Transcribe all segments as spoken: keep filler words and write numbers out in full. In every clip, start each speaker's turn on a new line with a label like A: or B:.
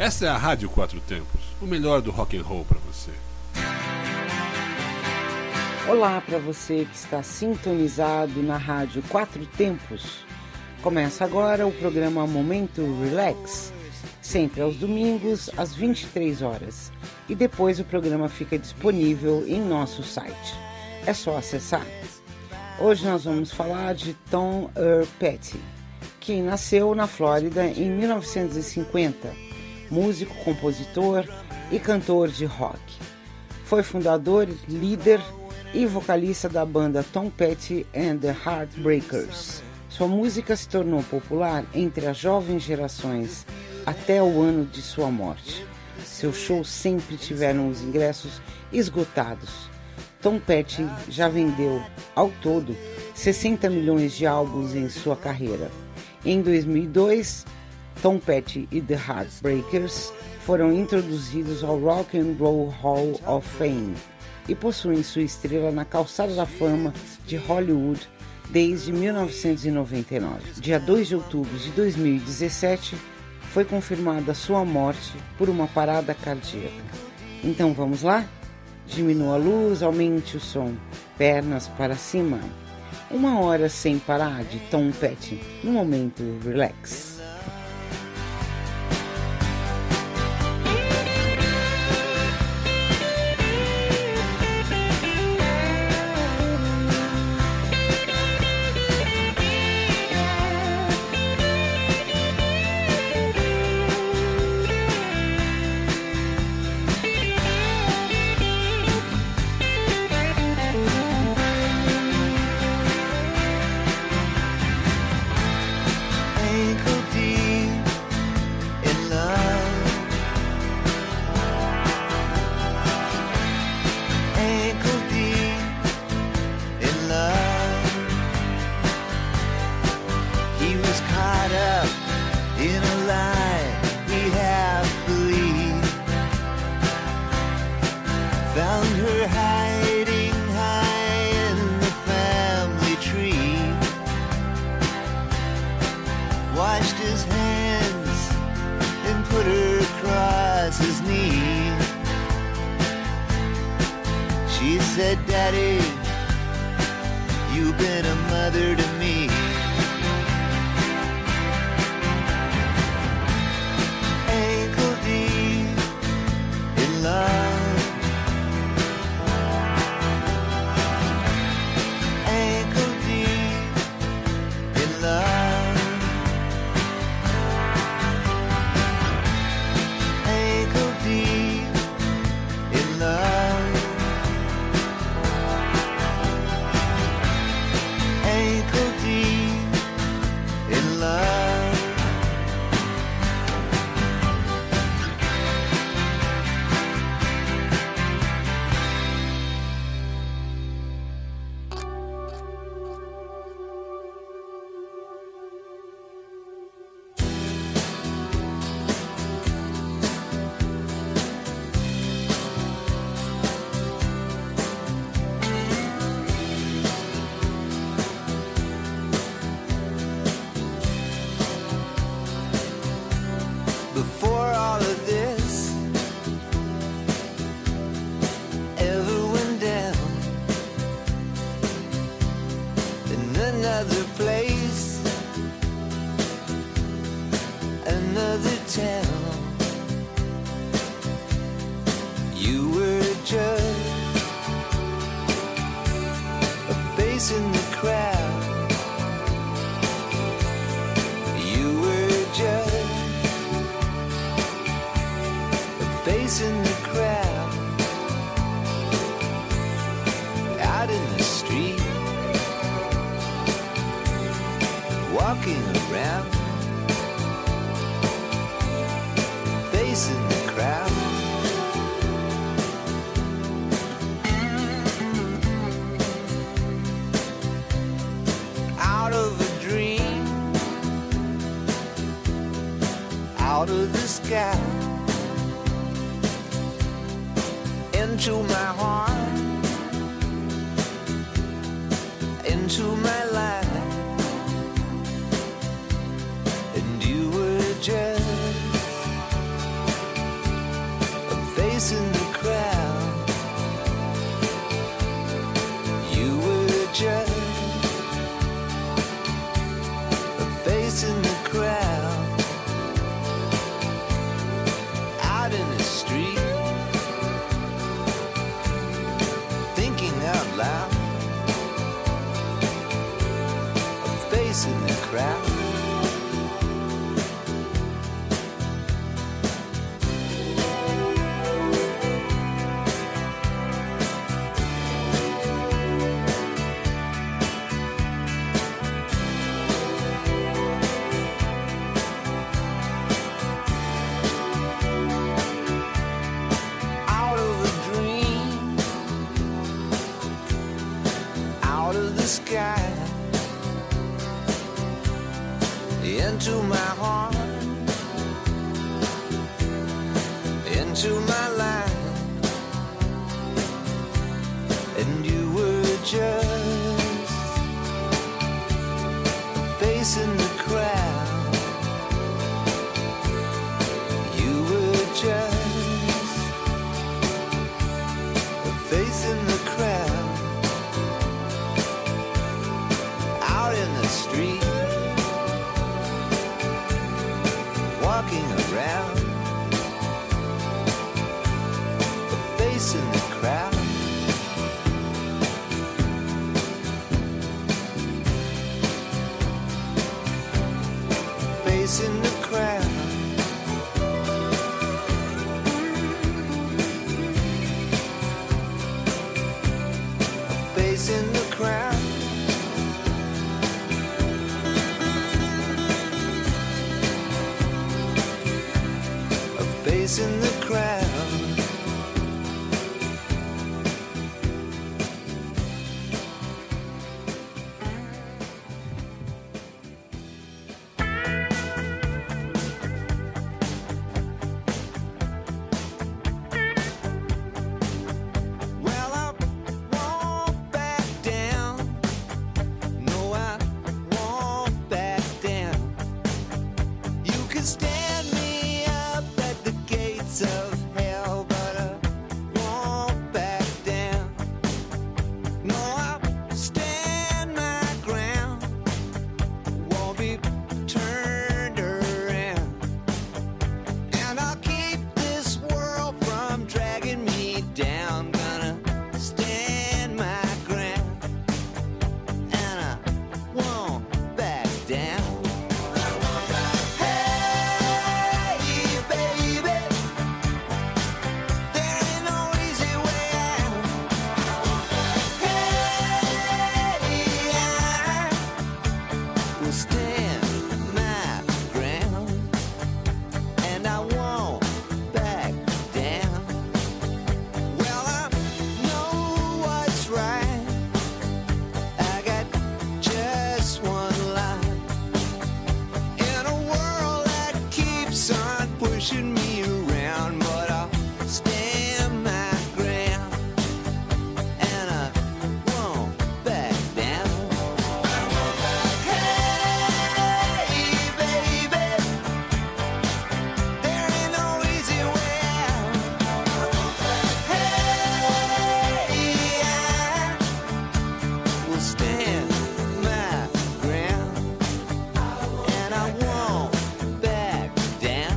A: Essa é a Rádio Quatro Tempos, o melhor do rock and roll para você.
B: Olá para você que está sintonizado na Rádio Quatro Tempos. Começa agora o programa Momento Relax, sempre aos domingos às vinte e três horas. E depois o programa fica disponível em nosso site. É só acessar. Hoje nós vamos falar de Tom Earl Petty, que nasceu na Flórida em mil novecentos e cinquenta. Músico, compositor e cantor de rock. Foi fundador, líder e vocalista da banda Tom Petty and the Heartbreakers. Sua música se tornou popular entre as jovens gerações até o ano de sua morte. Seus shows sempre tiveram os ingressos esgotados. Tom Petty já vendeu, ao todo, sessenta milhões de álbuns em sua carreira. Em dois mil e dois, Tom Petty e The Heartbreakers foram introduzidos ao Rock and Roll Hall of Fame e possuem sua estrela na calçada da fama de Hollywood desde mil novecentos e noventa e nove. Dia dois de outubro de dois mil e dezessete, foi confirmada sua morte por uma parada cardíaca. Então vamos lá? Diminua a luz, aumente o som, pernas para cima. Uma hora sem parar de Tom Petty, no Momento Relax.
C: Into my heart, into my life, and you were just crowd. Into my heart, into my life, and you were just a face in the crowd. You were just a face in the crowd, out in the street. Walking around, a face in the crowd. Face in the crowd. A face in the crowd. Face in the crowd. Well, I won't back down. No, I won't back down. You can stand me up at the gates of hell, but I won't back down. No, I'll stand my ground, won't be turned around, and I'll keep this world from dragging me down. Gonna stand my ground, and I won't back down. Pushing me around, but I'll stand my ground, and I won't back down. Hey, baby, there ain't no easy way out. Hey, I will stand my ground, and I won't back down.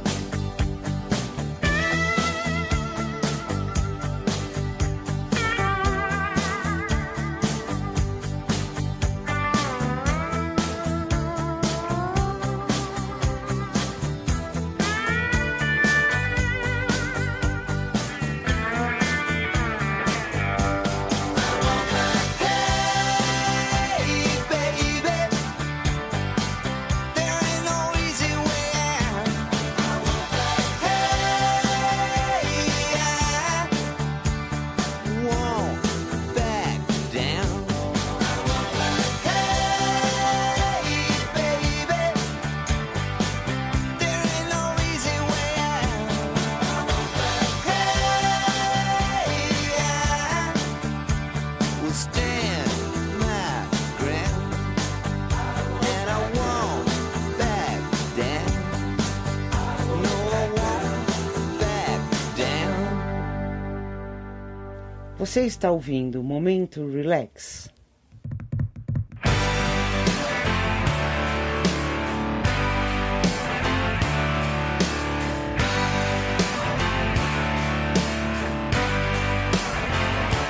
B: Você está ouvindo o Momento Relax.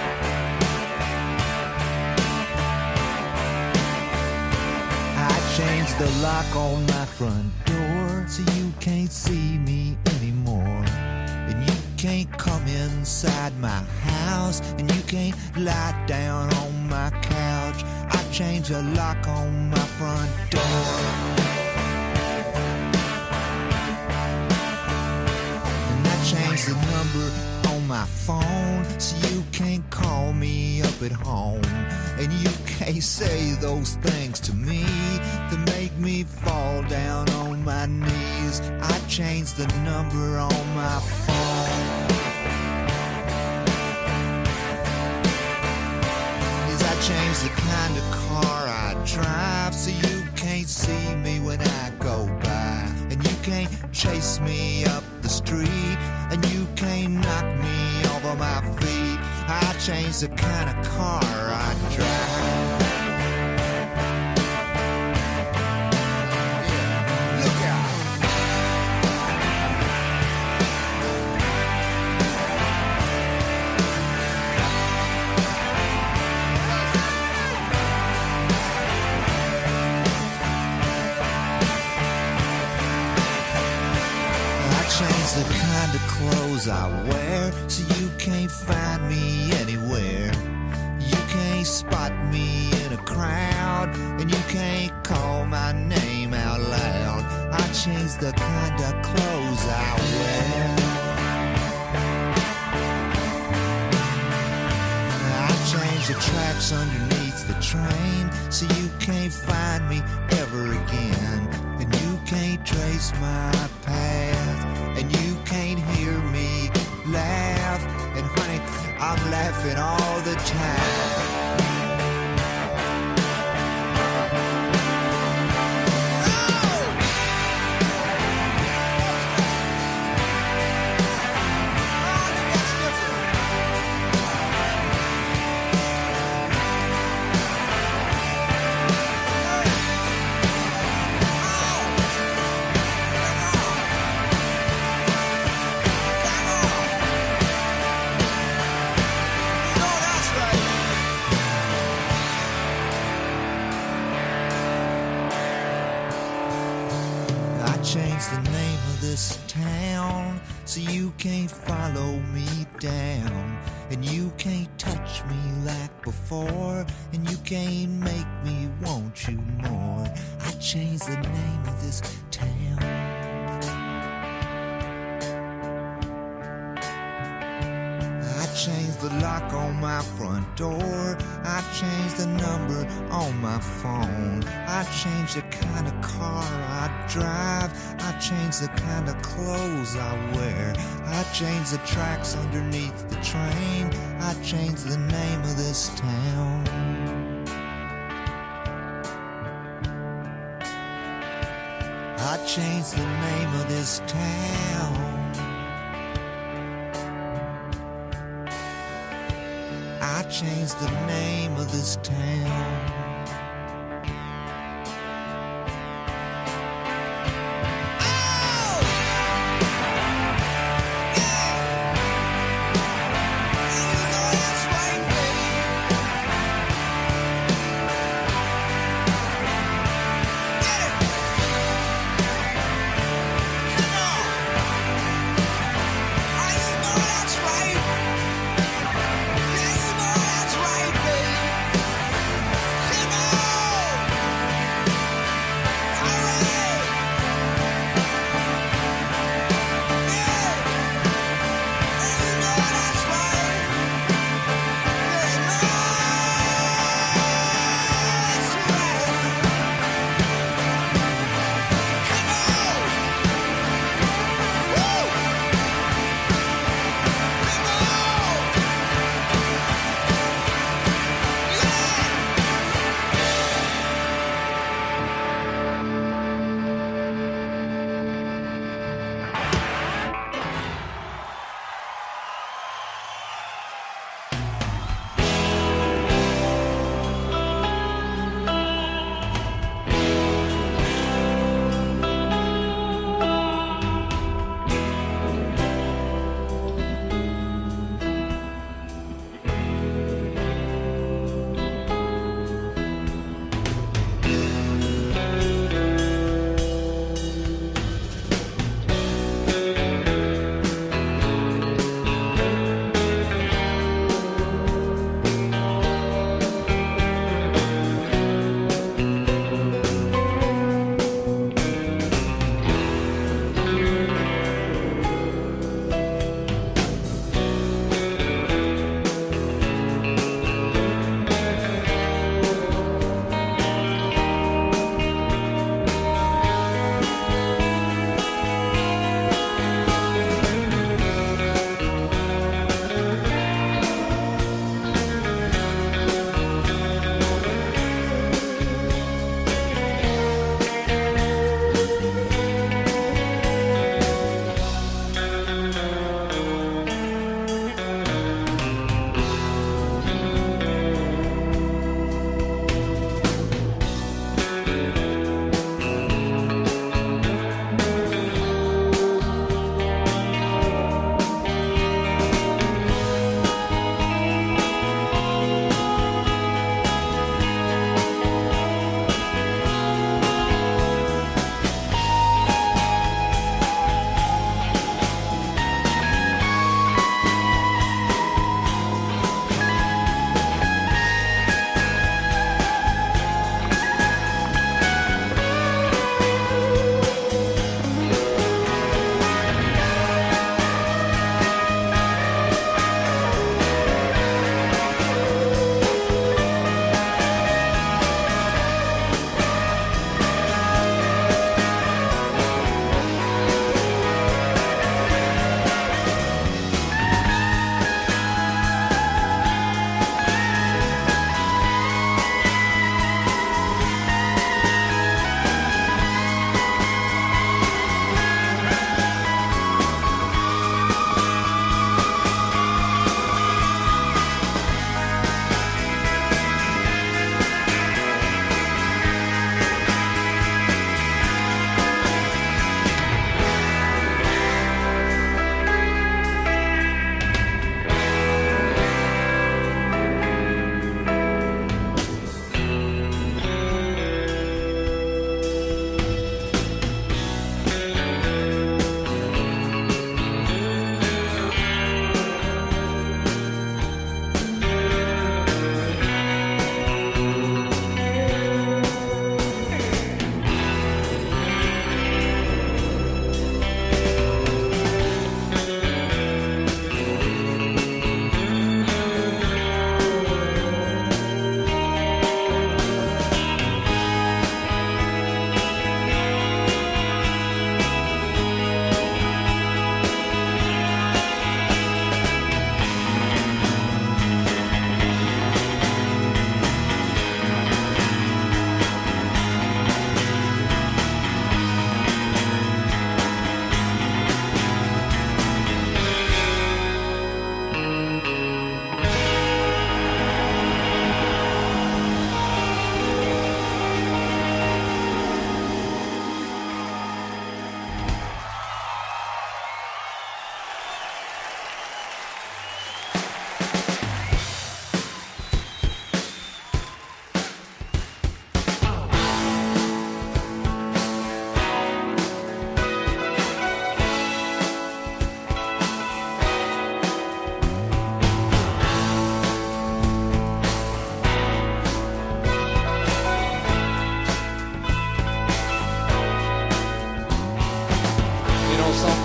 C: I changed
D: changed the lock on my front door, so you can't see me anymore. And you can't come inside my house, and you can't lie down on my couch. I changed the lock on my front door. And I changed the number on my phone, so you can't call me up at home. And you can't say those things to me that make me fall down on my knees. I changed the number on my phone. Yes, I changed the kind of car I drive, so you can't see me when I go by. And you can't chase me up the street, and you can't knock me off of my feet. I changed the kind of car I drive. Yeah, look out. I changed the kind of clothes I wear, so you can't find me anywhere. You can't spot me in a crowd, and you can't call my name out loud. I changed the kind of clothes I wear. I changed the tracks underneath the train, so you can't find me ever again. And you can't trace my path, and you can't hear me laugh. And honey, I'm laughing all the time. Changed the name of this town, so you can't follow me down. And you can't touch me like before, and you can't make me want you more. I changed the name of this town. I changed the lock on my front door. I changed the number on my phone. I changed the kind of car I drive. I changed the kind of clothes I wear. I changed the tracks underneath the train. I changed the name of this town. I changed the name of this town. I changed the name of this town.
C: Come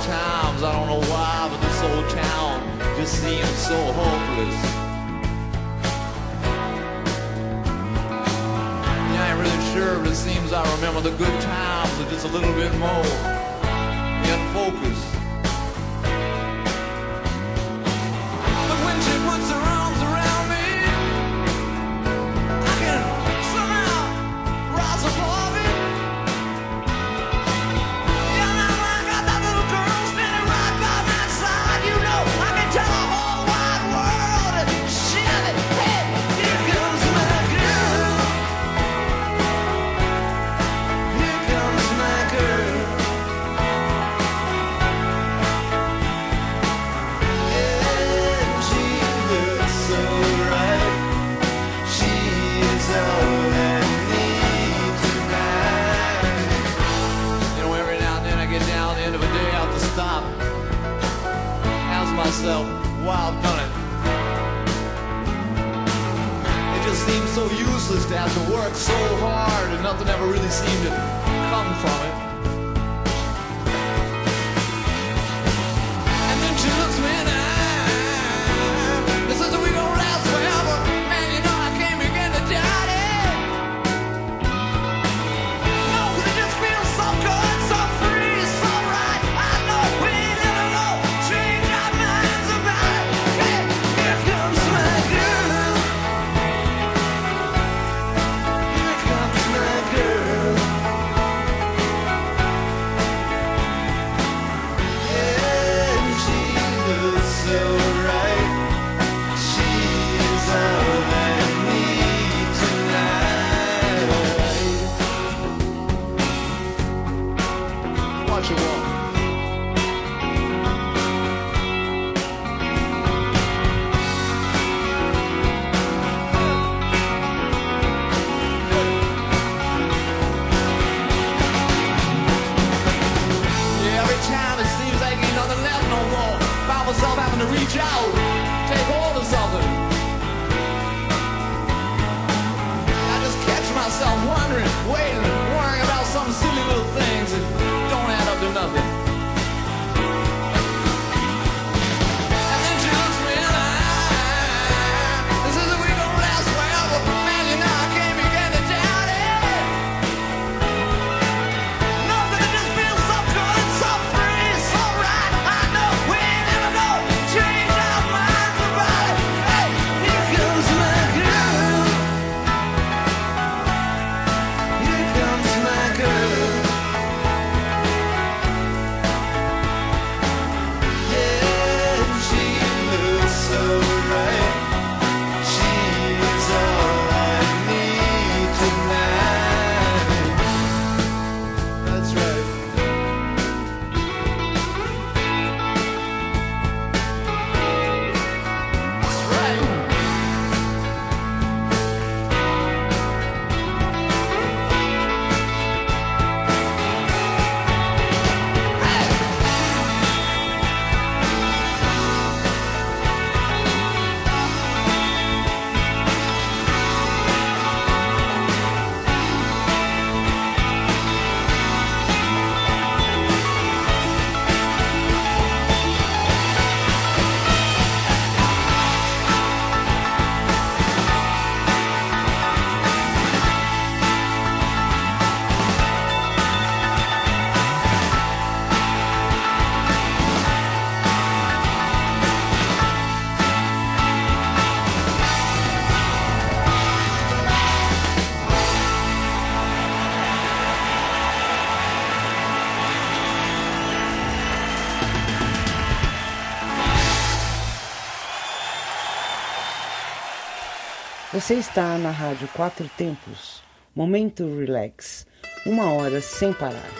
E: times, I don't know why, but this old town just seems so hopeless. Yeah, I ain't really sure, but it seems I remember the good times with just a little bit more in focus. But when she puts her arms around me, I can somehow rise above it. Yeah, now I got that little girl standing right by my side. You know, I can tell the whole wide world and shit it. Hey, here comes my girl. Here comes my girl. And she looks so right. She is all I need tonight. You know, every now and then I get down the end of a day out to stop, ask myself why I've done it. It just seems so useless to have to work so hard and nothing ever really seemed to come from it. And then she looks me in the eye and says that we gon' last forever. Man, you know I can't begin to doubt it. No, 'cause it just feels so good, so free, so right. I know we never go change our minds about it. Hey, here comes my girl. Here comes my girl. And she looks so right. She is all I need tonight. Watch her walk. Yeah, every time it seems like ain't nothing left no more. Found myself having to reach out, take hold of something. I just catch myself wondering, waiting, worrying about some silly little things that don't add up to nothing. And then she looks me in the eye and says that we gon' last forever. Man, you know I can't begin to doubt it. No, 'cause it just feels so good, so free, so right. I know we ain't never gonna change our minds about it. Hey, here comes my girl. Here comes my girl. Yeah, she looks so right. She is all I need tonight. That's right. That's right.
B: Você está na Rádio Quatro Tempos. Momento Relax. Uma hora sem parar.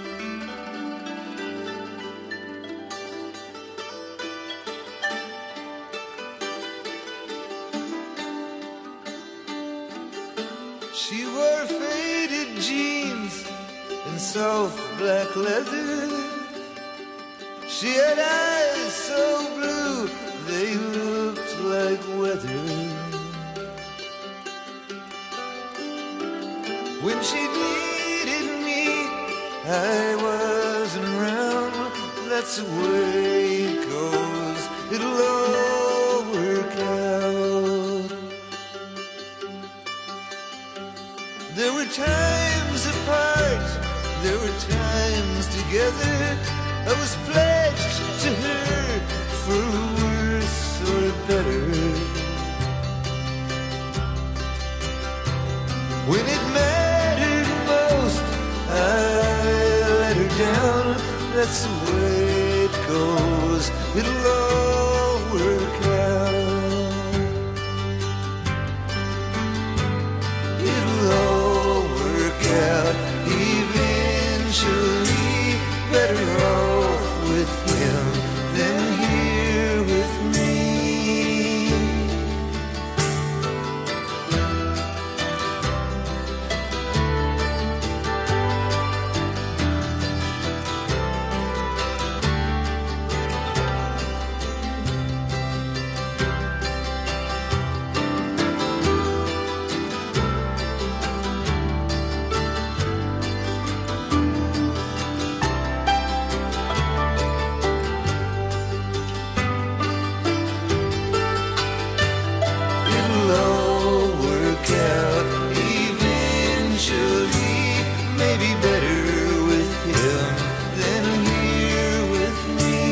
D: She wore faded jeans and soft black leather. She had eyes so blue they looked like weather. When she needed me, I wasn't around. that's the way it goes. It'll all work out. There were times apart, there were times together. I was pledged to her for worse or better. When it mattered most, I let her down. That's the way it goes. It'll all work out. It'll all work out. Eventually, better off with him than here with me. It'll all work out eventually. Maybe better with him than here with me.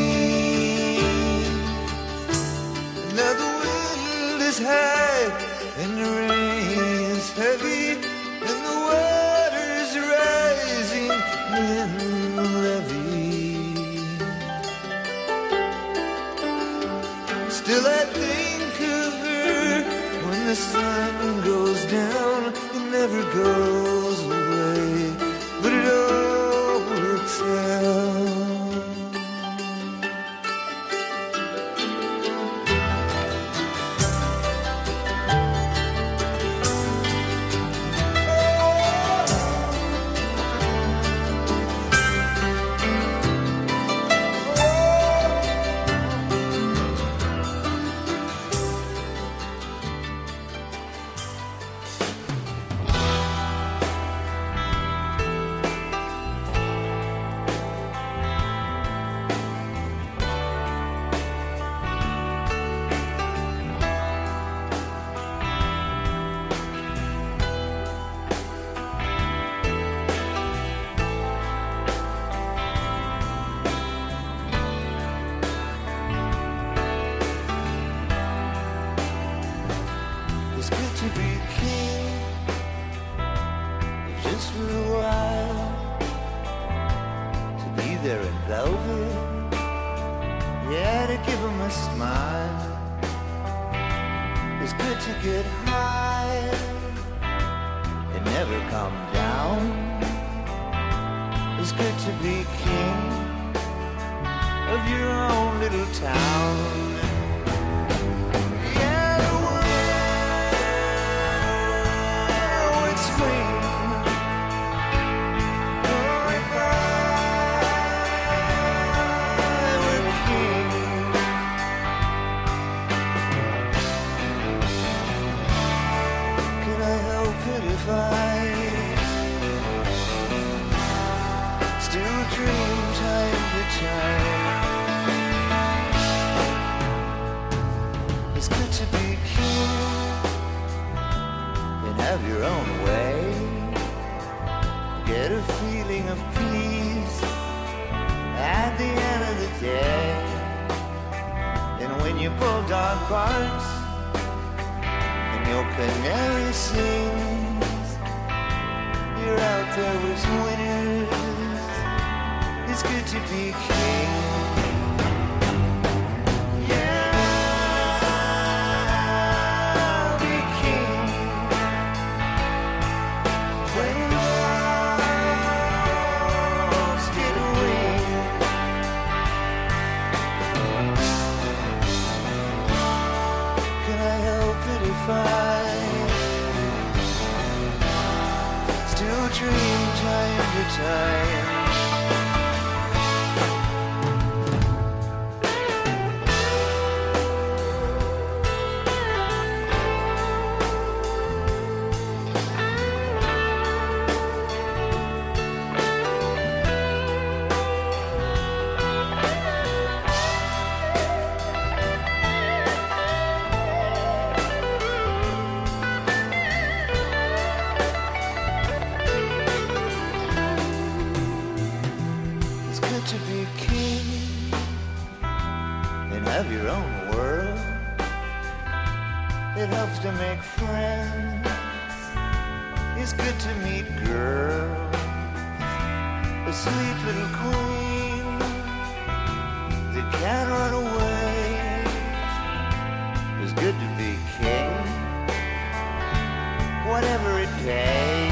D: Now the wind is high and the rain is heavy and the water's rising in the levee. Still I think of her when the sun goes down. It never goes away, but it all works out. It's good to be king, just for a while. To be there in velvet, yeah, to give him a smile. It's good to get high and never come down. It's good to be king of your own little town. Yeah, the world would scream. Oh, if I were king. Could I help it if I still dream time to time? It's good to be king and have your own way. Get a feeling of peace at the end of the day. And when your bulldog barks and your canary sings, you're out there with winners. It's good to be king. Still dream time to time. It's good to be king and have your own world. It helps to make friends. It's good to meet girls, a sweet little queen that can't run away. It's good to be king, whatever it takes.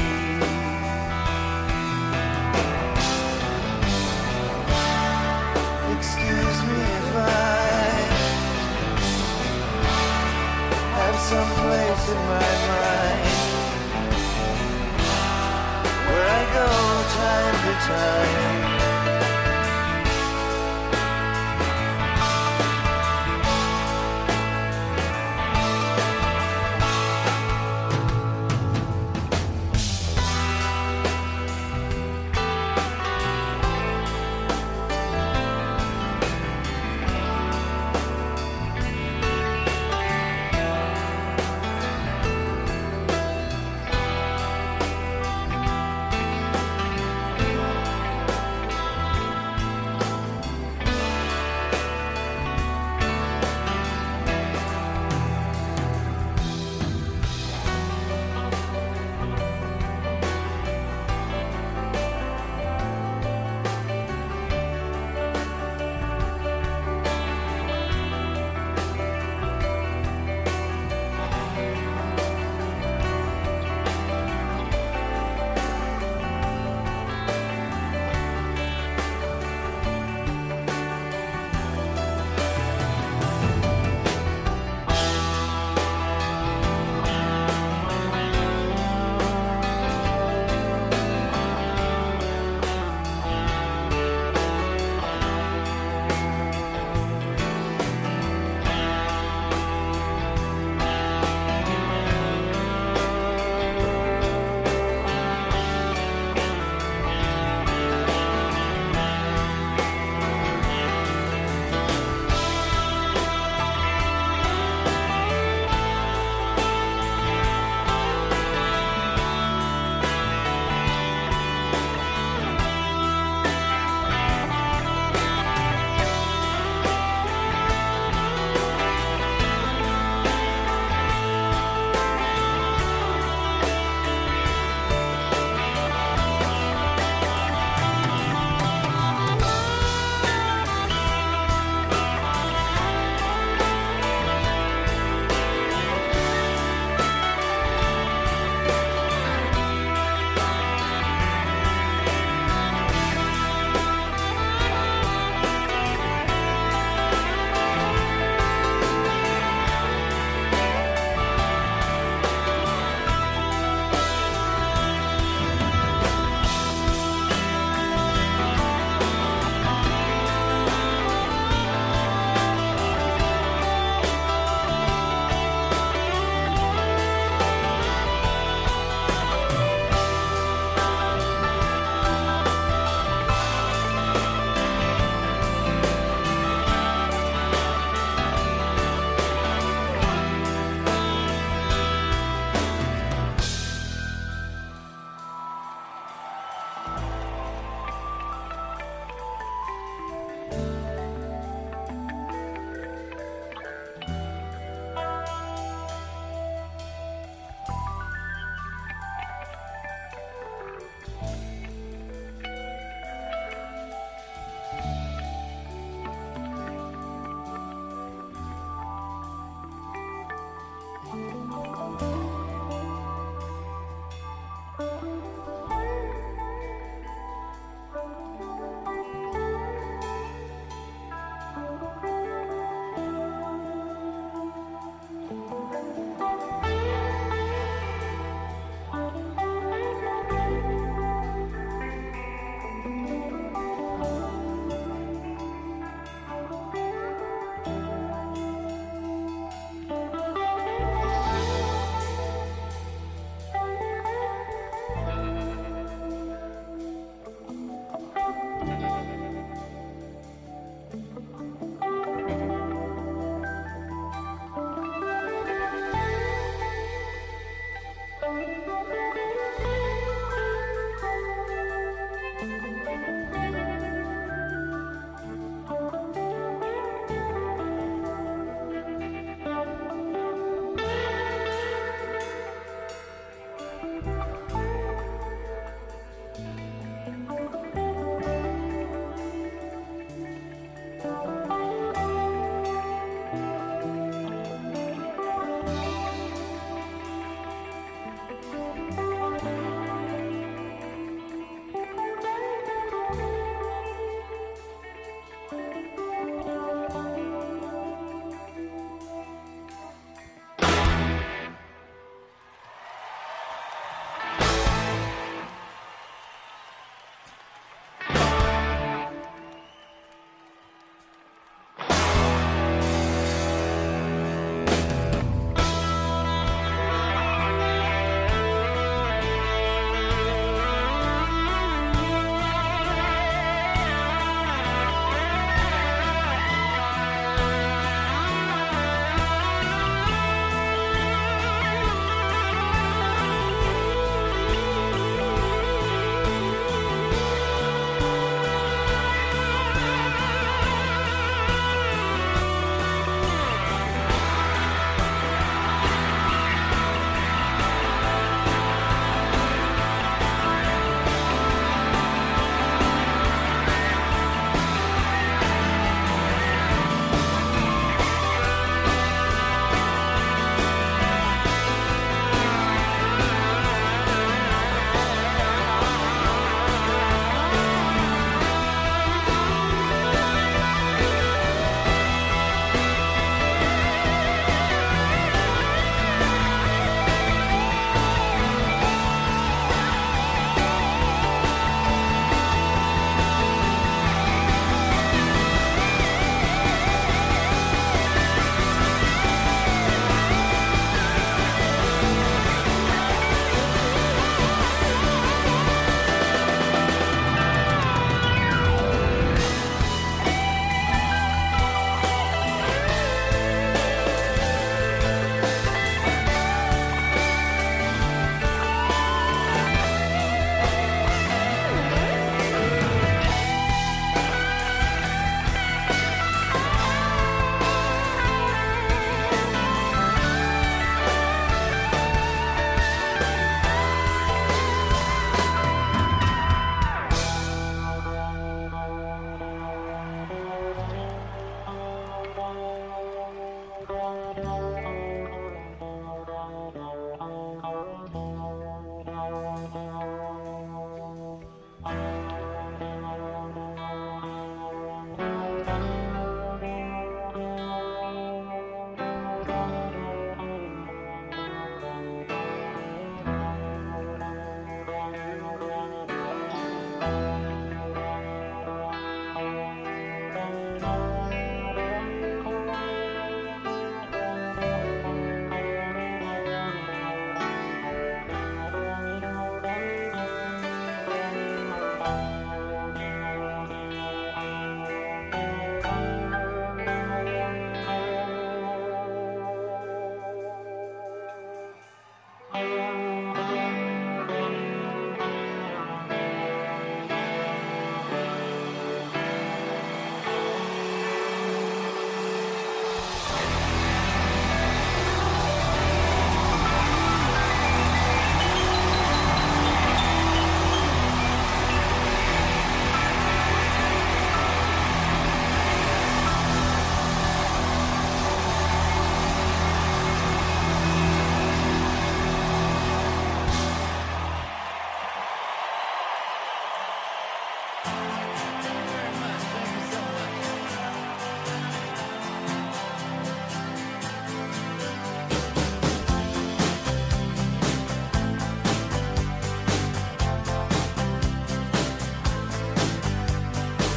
D: Excuse me if I have some place in my mind where I go time to time.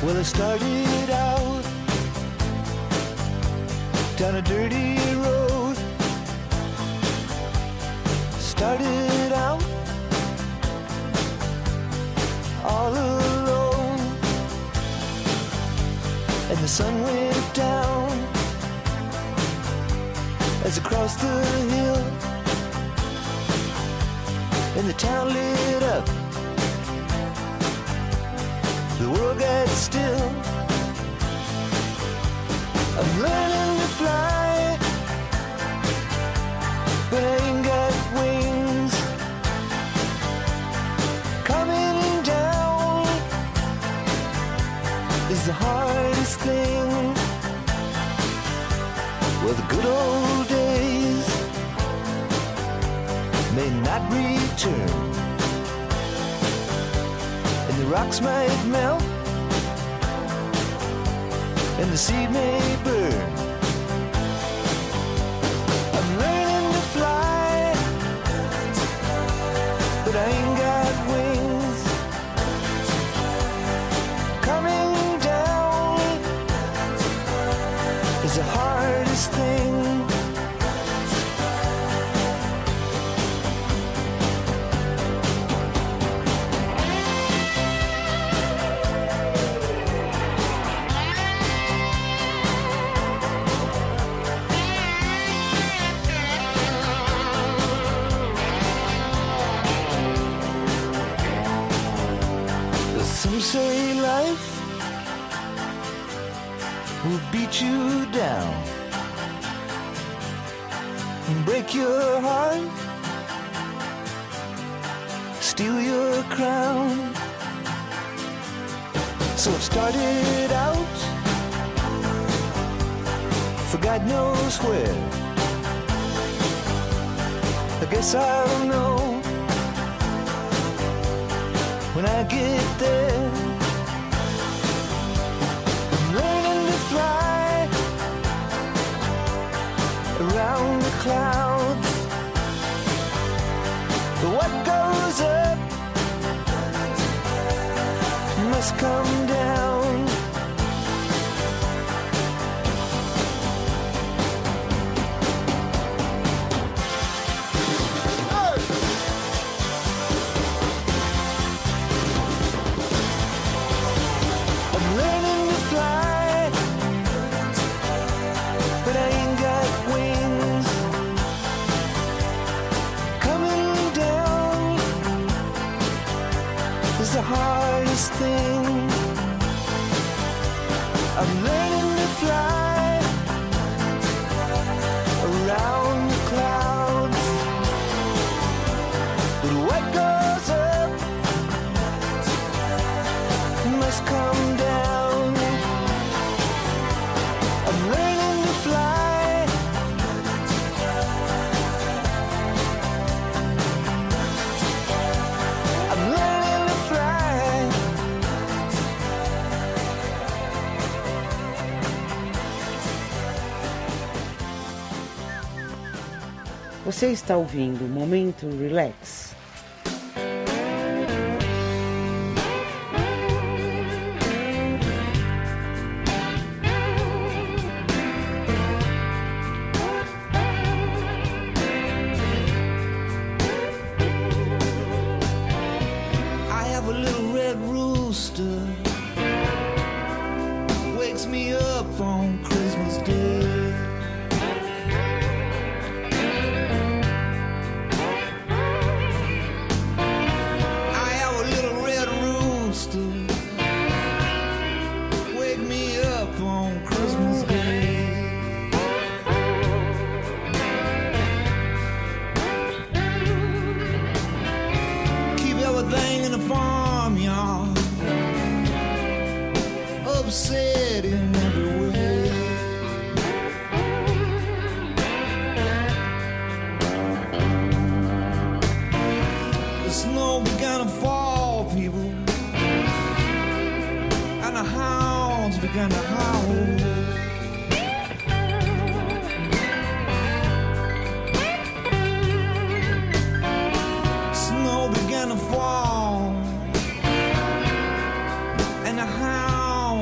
E: Well, I started out down a dirty road. Started out all alone, and the sun went down as I crossed the hill, and the town lit up. The world got still. I'm learning to fly, but I ain't got wings. Coming down is the hardest thing. Well, the good old days may not return, and the rocks might melt, and the seed may burn. I'm learning to fly, but I ain't got wings. Coming down is the hardest thing. Some say life will beat you down and break your heart, steal your crown. So it started out for God knows where. I guess I'll know when I get there. I'm learning to fly around the clouds. But what goes up must come down. The hardest thing. I'm learning to fly around the clouds, but what goes up must come down. I'm learning to fly. I'm learning to fly.
B: Você está ouvindo o Momento Relax.
E: I have a little red rooster, wakes me up on Christmas Day. I have a little red rooster, wake me up on Christmas Day. Keep everything in the farmyard upset in every way. The snow began to fall, people, and the hounds began to howl. Snow began to fall, and the hounds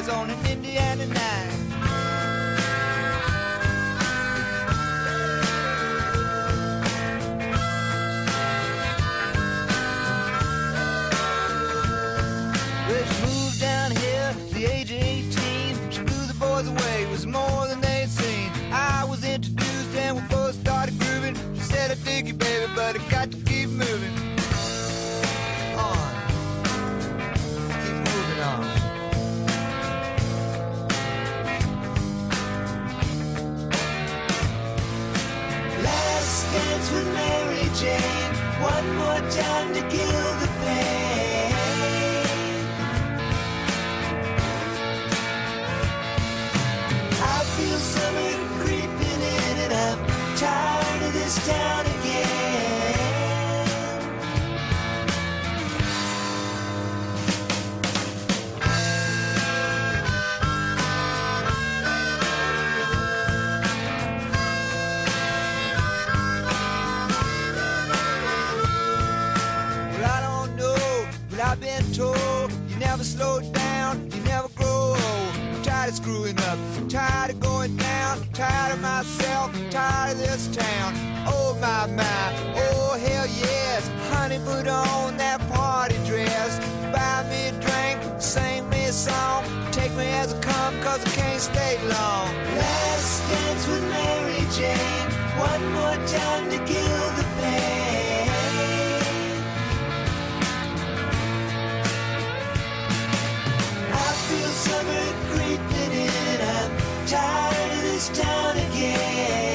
C: boys on an Indiana night. Well, she moved down here at the age of eighteen. She blew the boys away, it was more than they'd seen. I was introduced and we both started grooving. She said, I dig you, baby, but I got to keep moving on. Keep moving on. Last dance with Mary Jane. One more time to kill the pain. I feel summer creeping in and I'm tired of this town again. Well, I don't know, but I've been told you never slow down, you never grow old. I'm tired of screwing up, tired of going down, tired of myself, tired of this town. Oh my, my, oh hell yes. Honey, put on that party dress. Buy me a drink, sing me a song. Take me as I come, cause I can't stay long. Last dance with Mary Jane. One more time to kill the pain. I feel summer creeping in. I'm tired of this town again.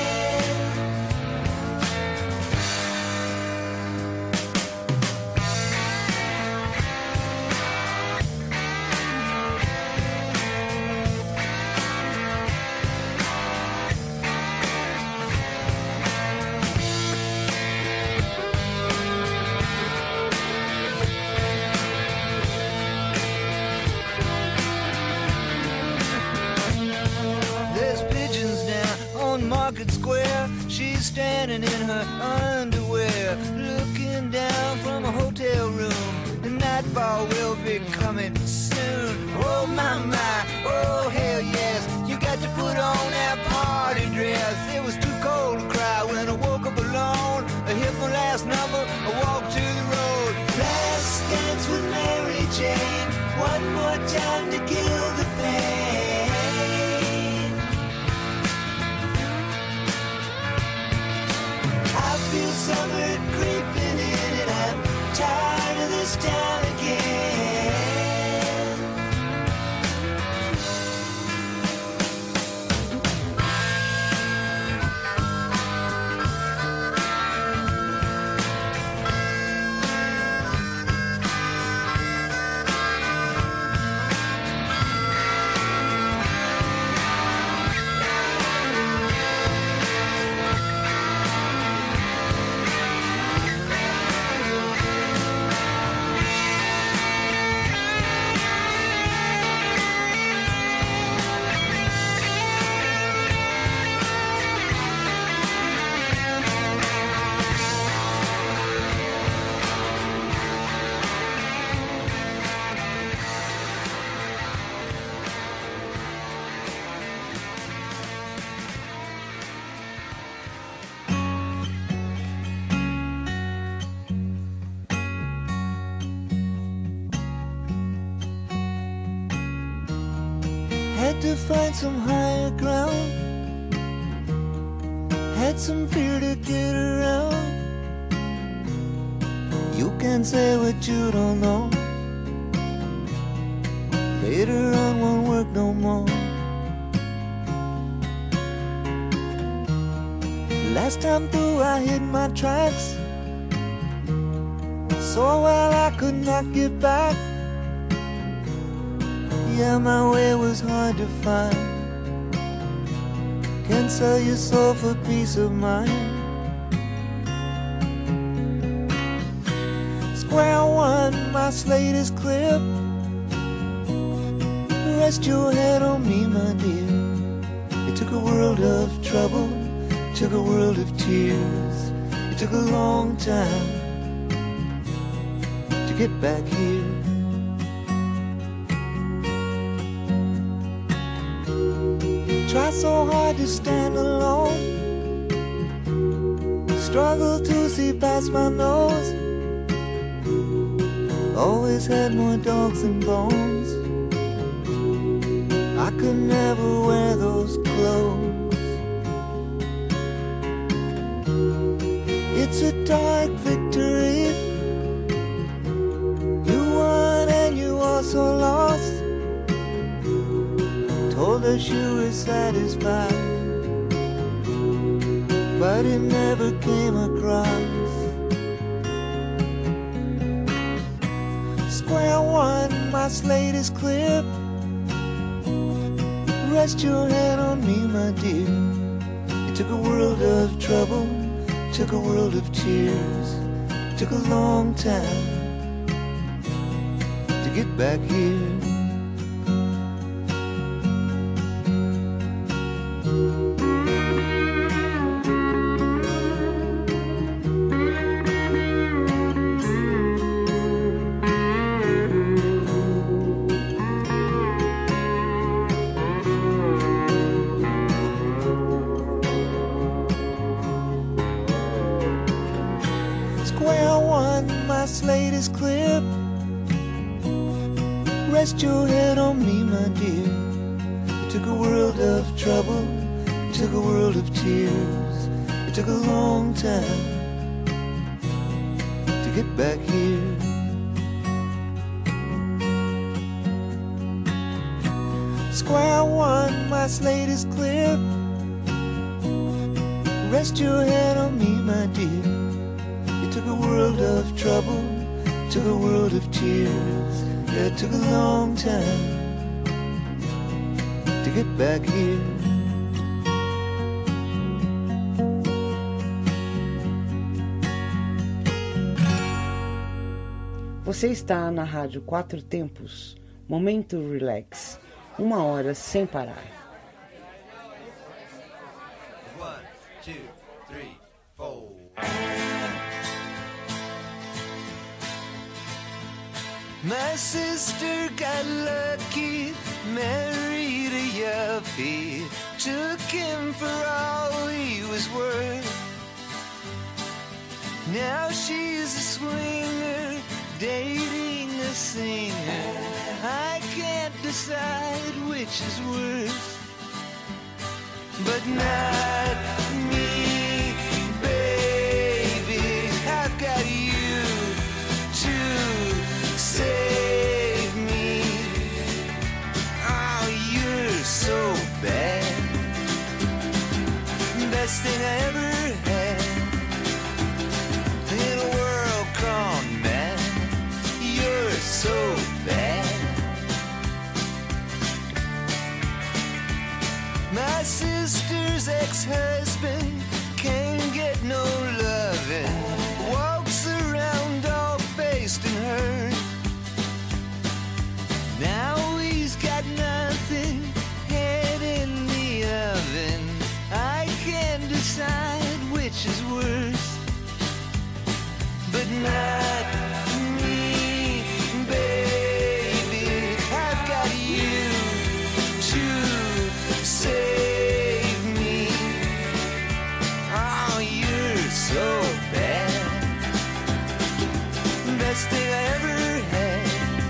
C: There's pigeons down on Market Square. She's standing in her underwear, looking down from a hotel room. The nightfall will be coming soon. Oh my, my, oh hell yes. You got to put on that party dress. It was too cold to cry when I woke up alone. I hit my last number, I walked to the road. Last dance with Mary Jane. One more time to kill the pain. I feel summer creeping in and I'm tired of this town again. Had to find some higher ground. Had some fear to get around. You can say what you don't know. Later on won't work no more. Last time through I hit my tracks so well I could not get back. Yeah, my way was hard to find. Can't sell your soul for peace of mind. Square one, my slate is clear. Rest your head on me, my dear. It took a world of trouble, it took a world of tears. It took a long time to get back here.
D: Try so hard to stand alone, struggle to see past my nose. Always had more dogs than bones. I could never wear those clothes. It's a dark victory. You won and you also lost. Told us you were satisfied, but it never came across. Square one, my slate is clear. Rest your head on me, my dear. It took a world of trouble, took a world of tears, took a long time to get back here. Slate is clear. Rest your head on me, my dear. It took a world of trouble, it took a world of tears, it took a long time to get back here. Square one, my slate is clear. Rest your head on me, my dear. It took a world of trouble, took a world of tears. Yeah, it took a long time to get back here.
B: Você está na Rádio Quatro Tempos, Momento Relax, uma hora sem parar.
C: One, two, three, four. My sister got lucky, married a yuppie, took him for all he was worth. Now she's a swinger, dating a singer. I can't decide which is worse, but not me, baby. I've got you to save me. Oh, you're so bad. Best thing I ever had in a world gone mad. You're so bad. My sister's ex-husband can't get no loving, walks around all faced and hurt. Now he's got nothing, head in the oven. I can't decide which is worse, but not me, baby. I've got you to save me. Oh, you're so bad. Best thing I ever had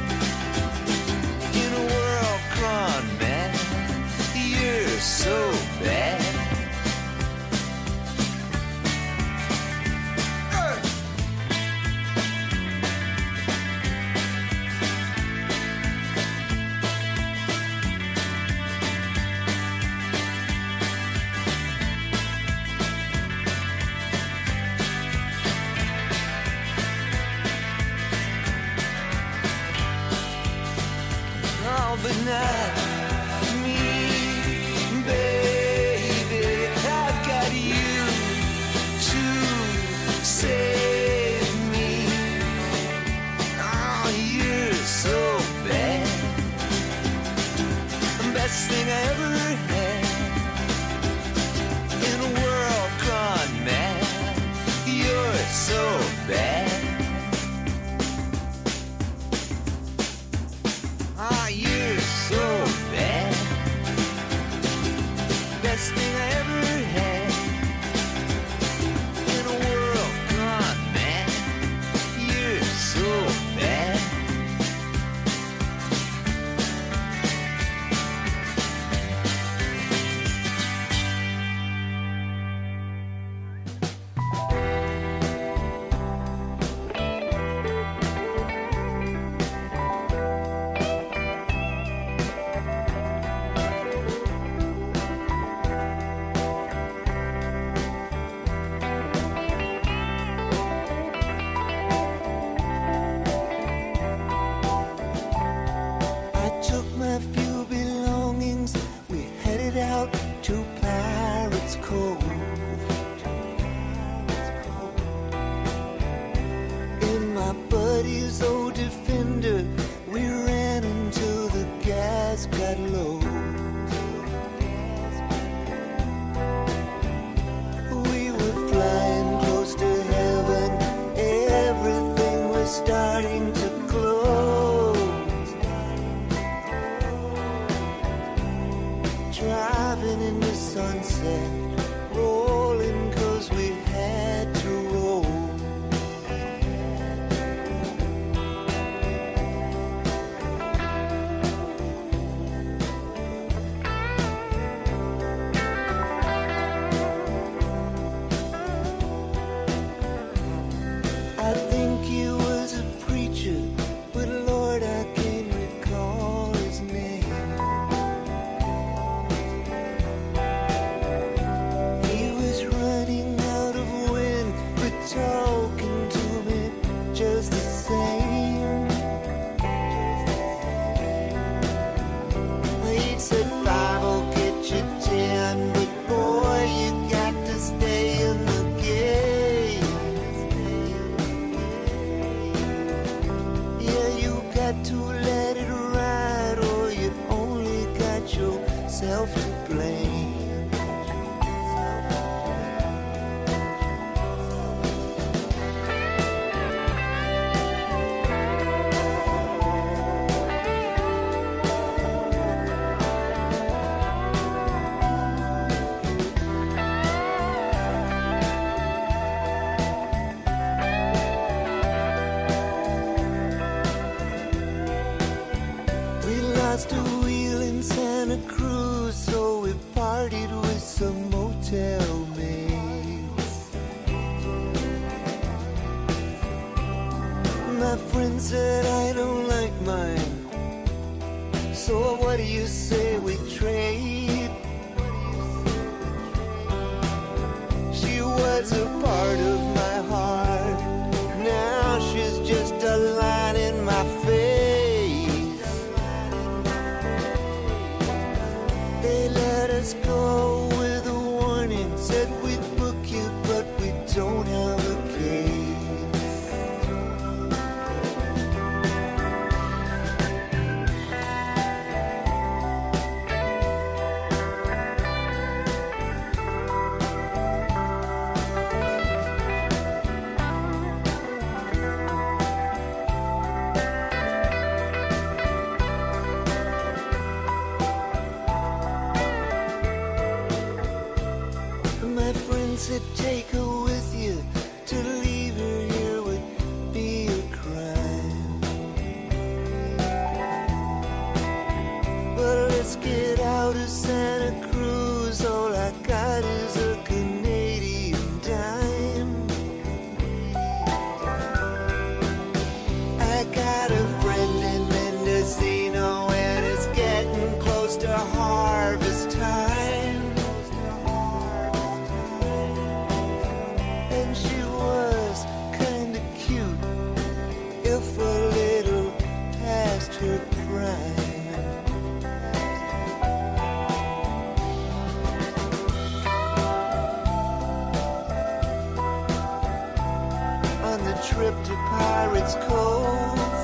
C: in a world gone mad. You're so bad. Oh, but not me, baby. I've got you to save me. Oh, you're so bad. Best thing I ever had in a world gone mad. You're so bad. Ah, you're so bad.
D: driving in the sunset, rolling 'cause we had to roll. I think he was a preacher, but Lord, I can't recall his name. He was running out of wind, but talking to me just the same. He said five will get you ten, but boy, you got to stay in the game. Yeah, you got to let it ride, or you only got yourself to blame. We lost a wheel in Santa Cruz, so we partied with some motel mates. My friend said I don't like mine, so what do you say we trade? She was a part of my heart, now she's just a line in my face. They let us go with a warning, said we'd book you, but we don't have a case. My friend said take her with you, to leave her here would be a crime. But let's get out of Santa Cruz, all I got is a Canadian dime. I got a friend in Mendocino, and it's getting close to harvest time. And she was kinda cute, if a little past her prime. On the trip to Pirates Cove,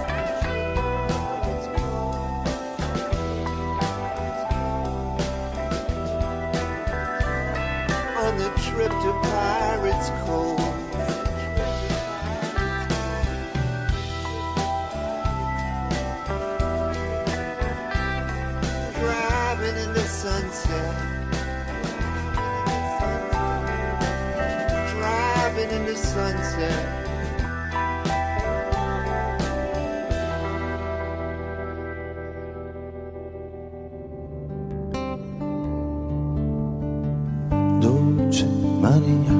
D: on the trip to Pirates Cove. Driving in the sunset, driving in the sunset.
F: Dolce Maria,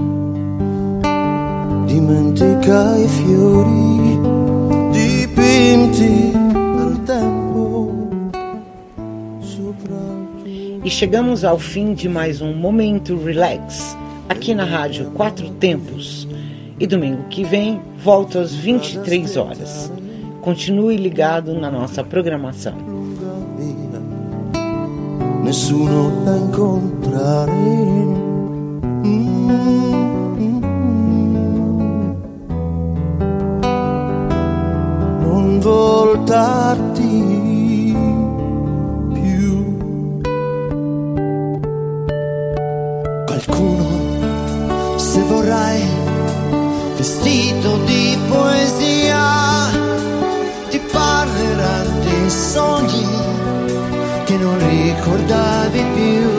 F: dimentica i fiori dipinti dal tempo sopra il tuo.
B: E chegamos ao fim de mais um Momento Relax, aqui na Rádio Quatro Tempos. E domingo que vem, volto às vinte e três horas. Continue ligado na nossa programação.
F: Nessuno da incontrare. Mm-hmm. Non voltarti più. Qualcuno, se vorrai, vestito di poesia, ti parlerà dei sogni che non ricordavi più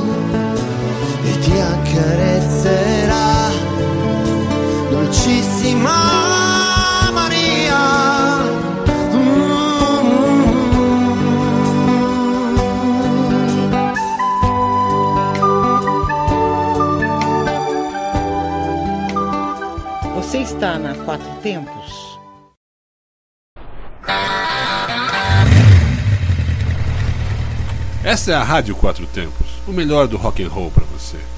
F: e ti accarezzerà, dolcissima Maria.
B: Você está na Quatro Tempos?
A: Essa é a Rádio Quatro Tempos, o melhor do rock and roll pra você.